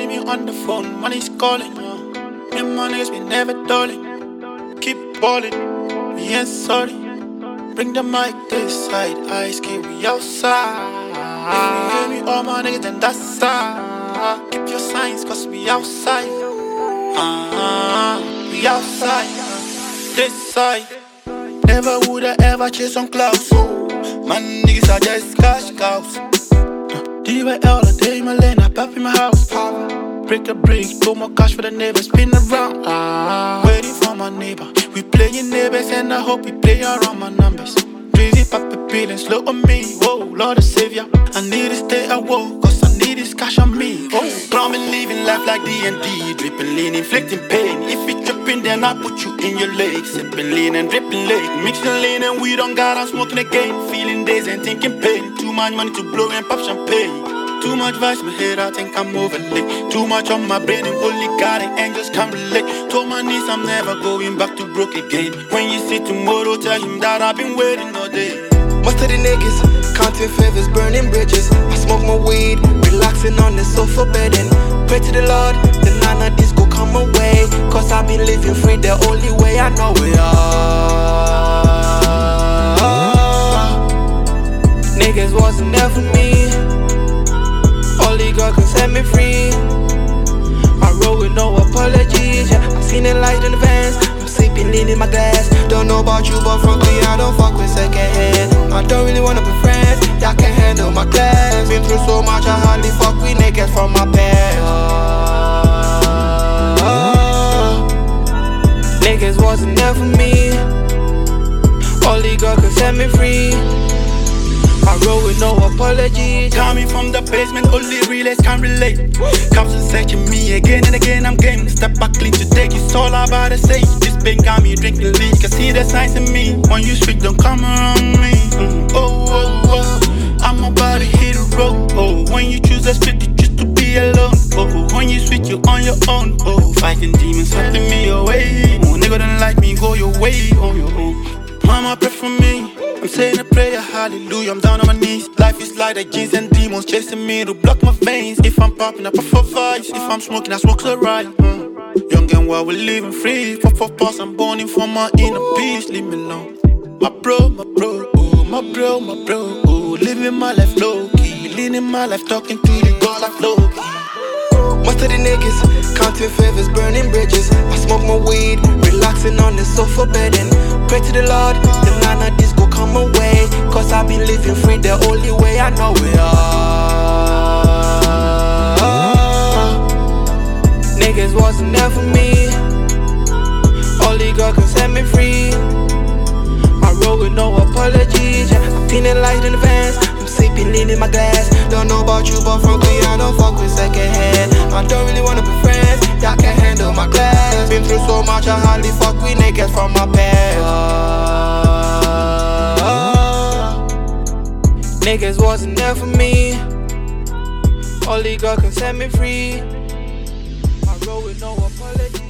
need me on the phone, money's calling. Me and my niggas, we never darling. Keep ballin', we ain't sorry. Bring the mic this side, ice cube, we outside. If you hear me, all my niggas, then that's side. Keep your signs, cause we outside. We outside, this side. Never woulda ever chase on clouds. My niggas are just cash cows. DYL all day, my lane, I pop in my house. Break a brick, throw more cash for the neighbors, spin around. Waiting for my neighbor. We playing neighbors and I hope we play around my numbers. Breezy, pop a pill and slow on me. Whoa, Lord the Savior. I need to stay awoke, cause I need this cash on me. Oh, promise living life like D&D. Dripping lean, inflicting pain. If you tripping, then I put you in your legs. Sipping lean and dripping late. Mixing lean and weed on God, I'm smoking again. Feeling days and thinking pain. Too much money to blow and pop champagne. Too much vibes, my head, I think I'm overlaid. Too much on my brain and only God and angels can't relate. Told my niece I'm never going back to broke again. When you see tomorrow, tell him that I've been waiting all day. Most of the niggas counting favors, burning bridges. I smoke my weed, relaxing on the sofa bedding. Pray to the Lord, the none of this go come away. Cause I've been living free the only way I know it. Niggas wasn't there for me. Only God can set me free. I roll with no apologies, yeah. I seen the light in the vans. I'm sleeping, leaning my glass. Don't know about you, but frankly, I don't fuck with second hand. I don't really wanna be friends, y'all can't handle my class. Been through so much, I hardly fuck with niggas from my past. Niggas wasn't there for me. Only God can set me free. I roll with no apologies. Coming from the basement, only realists can relate. Cops are searching me again and again, I'm game. Step back clean to take, it's all about the say. This pain got me drinking leak, I see the signs in me. When you speak, don't come around me. I'm about to hit a road. Oh, when you choose a street, you choose to be alone. Oh, when you switch, you on your own. Oh, fighting demons, sweeping me away. Oh, nigga don't like me, go your way on your own. Mama, pray for me. I'm saying a prayer, hallelujah, I'm down on my knees. Life is like the jeans and demons chasing me to block my veins. If I'm popping, I pop for vibes. If I'm smoking, I smoke the right. Young and wild, we're living free. For pause, I'm burning for my inner peace. Leave me alone. My bro, oh, my bro, oh. Living my life low-key. Leaning my life, talking to the God like low-key. Most of the niggas counting favors, burning bridges. I smoke my weed, relaxing on the sofa bedding. Pray to the Lord, the none of this go come away. Cause I've been living free the only way I know it. Niggas wasn't there for me. Only God can set me free. I roll with no apologies, yeah. I'm feeling light in the vans. I'm sleeping, leaning my glass. Don't know about you, but frankly, I don't fuck with second hand. I don't really wanna be friends, y'all can't handle my class. Been through so much, I hardly fuck with niggas from my past. Niggas wasn't there for me. Only God can set me free. I roll with no apologies.